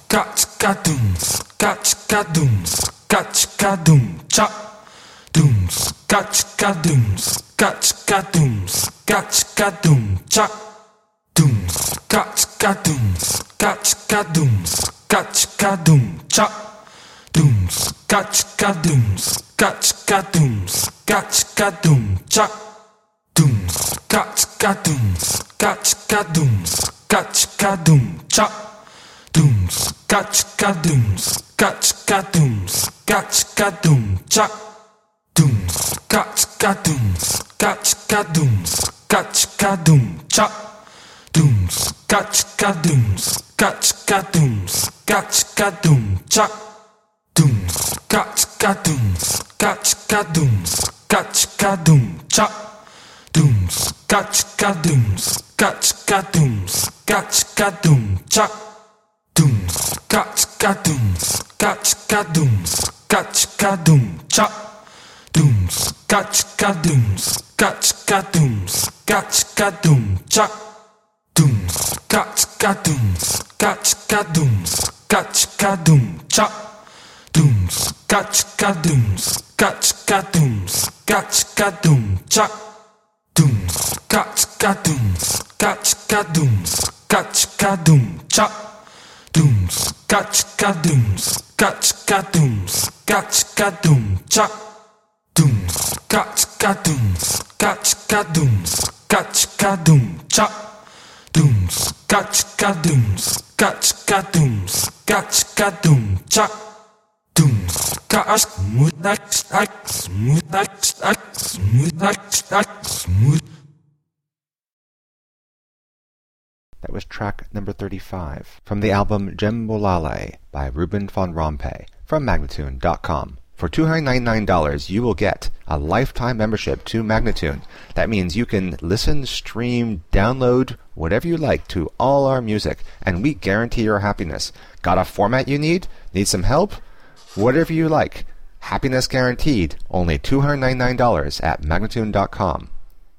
Ska-chka-doom, ska-chka-doom, ska-chka-doom, cha. Doom, ska-chka-doom, ska-chka-doom, ska-chka-doom, cha. Doom, ska-chka-doom, ska-chka-doom, ska-chka-doom, cha. Doom, ska-chka-doom, ska-chka-doom, ska-chka-doom, cha. Doom, ska-chka-doom, ska-chka-doom, ska-chka-doom, cha. Doom, ska-chka-doom, ska-chka-doom, ska-chka-doom, cha. Doom, ska-chka-doom, ska-chka-doom, ska-chka-doom, cha. Doom, ska-chka-doom, ska-chka-doom, ska-chka-doom, cha. Doom, ska-chka-doom, ska-chka-doom, ska-chka-doom, cha. Doom, ska-chka-doom, ska-chka-doom, ska-chka-doom, cha. Doom, ska-chka-doom, ska-chka-doom, ska-chka-doom, cha. Doom, ska-chka-doom, ska-chka-doom, ska-chka-doom, cha. Doom, ska-chka-doom, ska-chka-doom, ska-chka-doom, cha. Doom, ska-chka-doom, ska-chka-doom, ska-chka-doom, cha. Doom, ska-chka-doom, ska-chka-doom, ska-chka-doom, cha. Doom, ska-chka-doom, ska-chka-doom, ska-chka-doom, cha. Doom, ska-chka-doom, ska-chka-doom, ska-chka-doom, cha. Doom, ska-chka-doom, ska-chka-doom, ska-chka-doom, cha. Doom, smooth. That was track number 35 from the album Jembolale by Ruben von Rompuy from Magnatune.com. For $299, you will get a lifetime membership to Magnatune. That means you can listen, stream, download, whatever you like to all our music, and we guarantee your happiness. Got a format you need? Need some help? Whatever you like. Happiness guaranteed. Only $299 at Magnatune.com.